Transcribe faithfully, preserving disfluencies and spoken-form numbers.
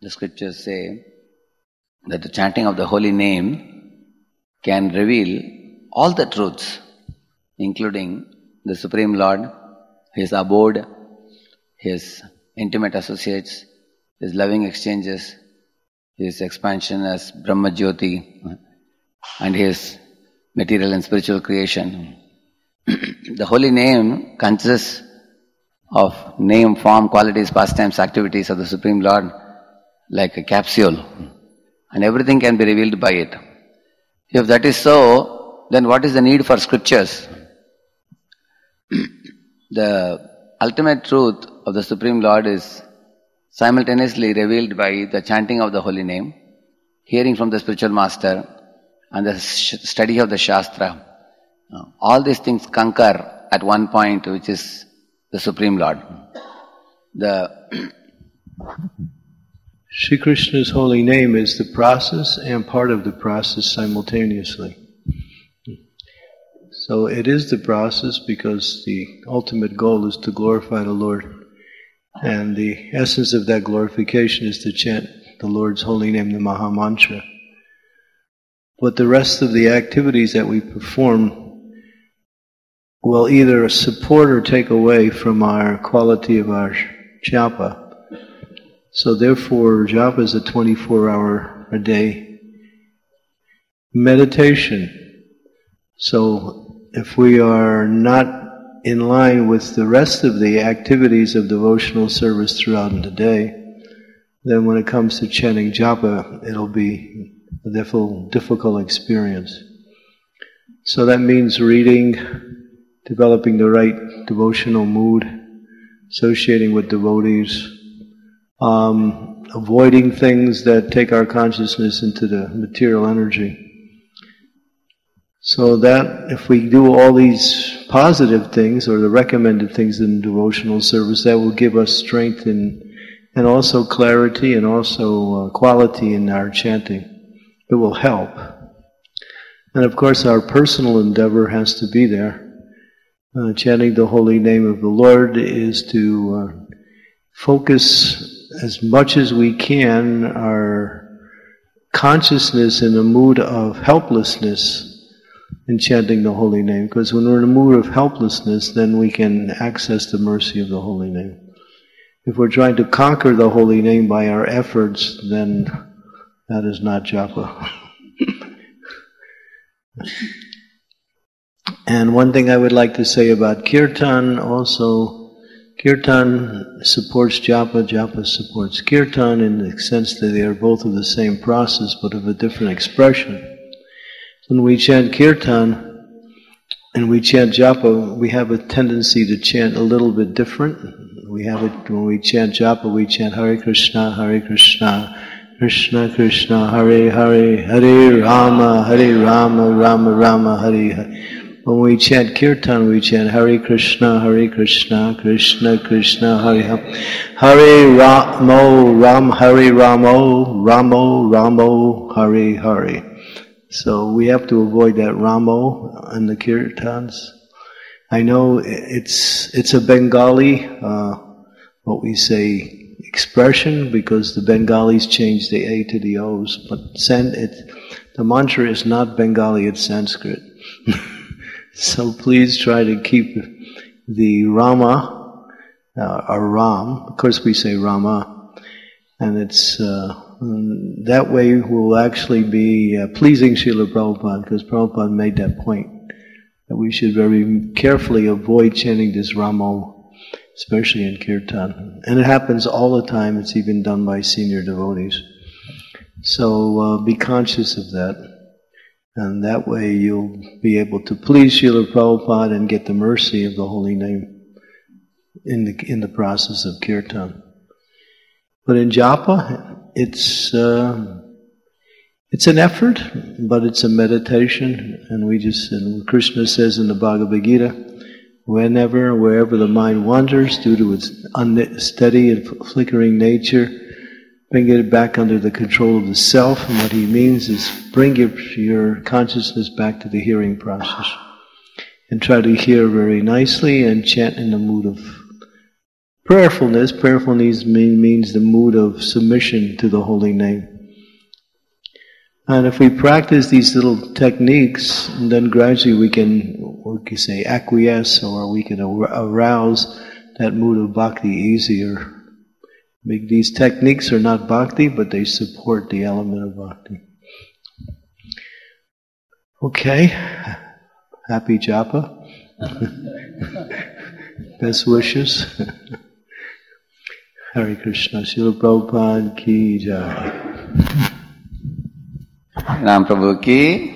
the scriptures say that the chanting of the holy name can reveal all the truths, including the Supreme Lord, His abode, His intimate associates, His loving exchanges, His expansion as Brahma Jyoti, and His material and spiritual creation. The holy name consists of name, form, qualities, pastimes, activities of the Supreme Lord like a capsule, and everything can be revealed by it. If that is so, then what is the need for scriptures? The ultimate truth of the Supreme Lord is simultaneously revealed by the chanting of the holy name, hearing from the spiritual master, and the sh- study of the Shastra. All these things concur at one point, which is the Supreme Lord. The Sri Krishna's holy name is the process and part of the process simultaneously. So it is the process because the ultimate goal is to glorify the Lord. And the essence of that glorification is to chant the Lord's holy name, the Maha Mantra. But the rest of the activities that we perform will either support or take away from our quality of our japa. So therefore, japa is a twenty-four hour a day meditation. So if we are not in line with the rest of the activities of devotional service throughout the day, then when it comes to chanting japa, it'll be a difficult, difficult experience. So that means reading, developing the right devotional mood, associating with devotees, um, avoiding things that take our consciousness into the material energy. So that if we do all these positive things, or the recommended things in devotional service, that will give us strength and, and also clarity and also uh, quality in our chanting. It will help. And of course our personal endeavor has to be there. Uh, chanting the holy name of the Lord is to uh, focus as much as we can our consciousness in a mood of helplessness in chanting the holy name. Because when we're in a mood of helplessness, then we can access the mercy of the holy name. If we're trying to conquer the holy name by our efforts, then that is not japa. And one thing I would like to say about kirtan also, kirtan supports japa, japa supports kirtan in the sense that they are both of the same process but of a different expression. When we chant kirtan and we chant japa, we have a tendency to chant a little bit different. We have it when we chant japa, we chant Hare Krishna, Hare Krishna, Krishna Krishna, Hare Hare, Hare Rama, Hare Rama, Rama Rama, Hare Hare. When we chant kirtan, we chant Hare Krishna, Hare Krishna, Krishna Krishna, Hare Hare, Hare Ramo, Ram, Hare Ramo, Ramo, Ramo, Hare Hare. So we have to avoid that Ramo in the kirtans. I know it's it's a Bengali, uh, what we say, expression, because the Bengalis changed the A to the O's, but san- it, the mantra is not Bengali, it's Sanskrit. So please try to keep the Rama, uh, or Ram, of course we say Rama, and it's, uh, that way we'll actually be uh, pleasing Srila Prabhupada, because Prabhupada made that point, that we should very carefully avoid chanting this Ramo, especially in kirtan. And it happens all the time, it's even done by senior devotees. So uh, be conscious of that. And that way you'll be able to please Srila Prabhupada and get the mercy of the holy name in the in the process of kirtan. But in japa, it's uh, it's an effort, but it's a meditation. And we just, and Krishna says in the Bhagavad Gita, whenever, wherever the mind wanders due to its unsteady and flickering nature, bring it back under the control of the self. And what he means is bring your, your consciousness back to the hearing process. And try to hear very nicely and chant in the mood of prayerfulness. Prayerfulness mean, means the mood of submission to the holy name. And if we practice these little techniques, then gradually we can, we can say, acquiesce, or we can arouse that mood of bhakti easier. These techniques are not bhakti, but they support the element of bhakti. Okay. Happy japa. Best wishes. Hare Krishna. Srila Prabhupada ki jai. Ram Prabhu ki